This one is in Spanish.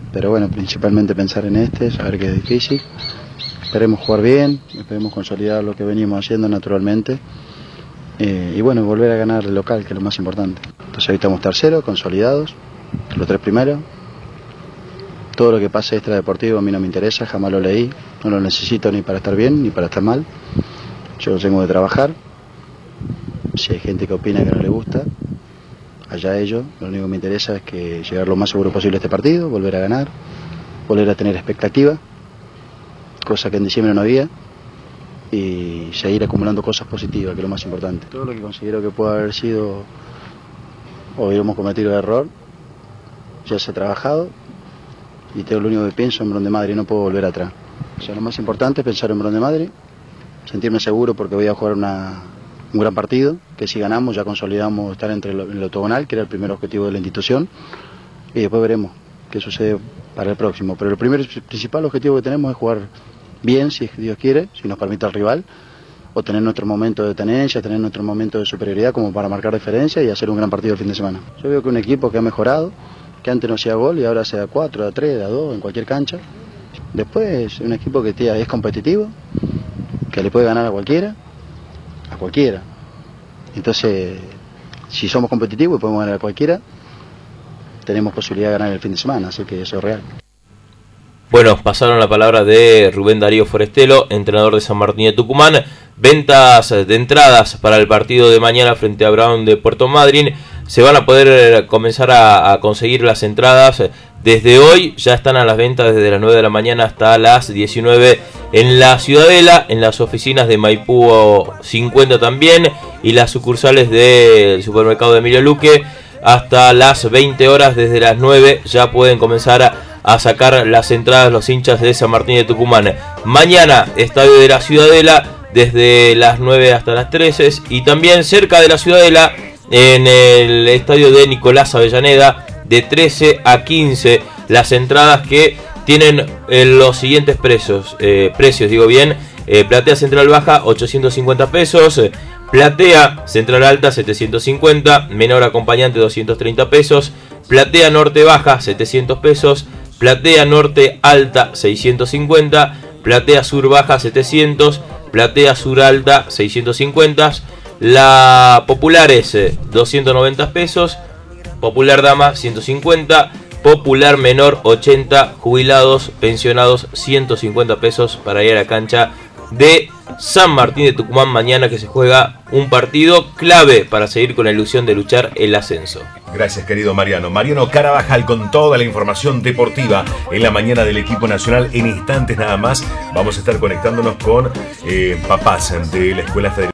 pero bueno, principalmente pensar en saber que es difícil. Esperemos jugar bien, esperemos consolidar lo que venimos haciendo naturalmente. Y bueno, volver a ganar el local, que es lo más importante. Entonces hoy estamos terceros, consolidados, los 3 primeros. Todo lo que pase extradeportivo a mí no me interesa, jamás lo leí, no lo necesito ni para estar bien ni para estar mal. Yo tengo que trabajar. Si hay gente que opina que no le gusta, allá ellos. Lo único que me interesa es que llegar lo más seguro posible a este partido, volver a ganar, volver a tener expectativa, cosa que en diciembre no había, y seguir acumulando cosas positivas, que es lo más importante. Todo lo que considero que pueda haber sido o hubiéramos cometido error, ya se ha trabajado, y lo único que pienso en Bron de Madrid, no puedo volver atrás. O sea, lo más importante es pensar en Bron de Madrid, sentirme seguro porque voy a jugar un gran partido, que si ganamos ya consolidamos estar entre el octogonal, que era el primer objetivo de la institución, y después veremos qué sucede para el próximo. Pero el principal objetivo que tenemos es jugar bien, si Dios quiere, si nos permite el rival, o tener nuestro momento de tenencia, tener nuestro momento de superioridad como para marcar diferencia y hacer un gran partido el fin de semana. Yo veo que un equipo que ha mejorado, que antes no hacía gol y ahora hace a 4, a 3, a 2, en cualquier cancha. Después un equipo que es competitivo, que le puede ganar a cualquiera. Entonces, si somos competitivos y podemos ganar a cualquiera, tenemos posibilidad de ganar el fin de semana, así que eso es real. Bueno, pasaron la palabra de Rubén Darío Forestelo, entrenador de San Martín de Tucumán. Ventas de entradas para el partido de mañana frente a Brown de Puerto Madryn. Se van a poder comenzar a conseguir las entradas desde hoy. Ya están a las ventas desde las 9 de la mañana hasta las 19 en la Ciudadela, en las oficinas de Maipú 50 también, y las sucursales del supermercado de Emilio Luque. Hasta las 20 horas, desde las 9, ya pueden comenzar a sacar las entradas los hinchas de San Martín de Tucumán. Mañana, estadio de la Ciudadela, desde las 9 hasta las 13, y también cerca de la Ciudadela, en el estadio de Nicolás Avellaneda, de 13 a 15, las entradas que tienen los siguientes precios, platea central baja 850 pesos, platea central alta 750, menor acompañante 230 pesos, platea norte baja 700 pesos, platea norte alta 650, platea sur baja 700, platea sur alta 650, la popular es 290 pesos, popular dama 150, popular menor 80, jubilados, pensionados 150 pesos para ir a la cancha de San Martín de Tucumán mañana, que se juega un partido clave para seguir con la ilusión de luchar el ascenso. Gracias, querido Mariano. Mariano Carabajal con toda la información deportiva en la mañana del equipo nacional. En instantes nada más vamos a estar conectándonos con papás de la Escuela Federal.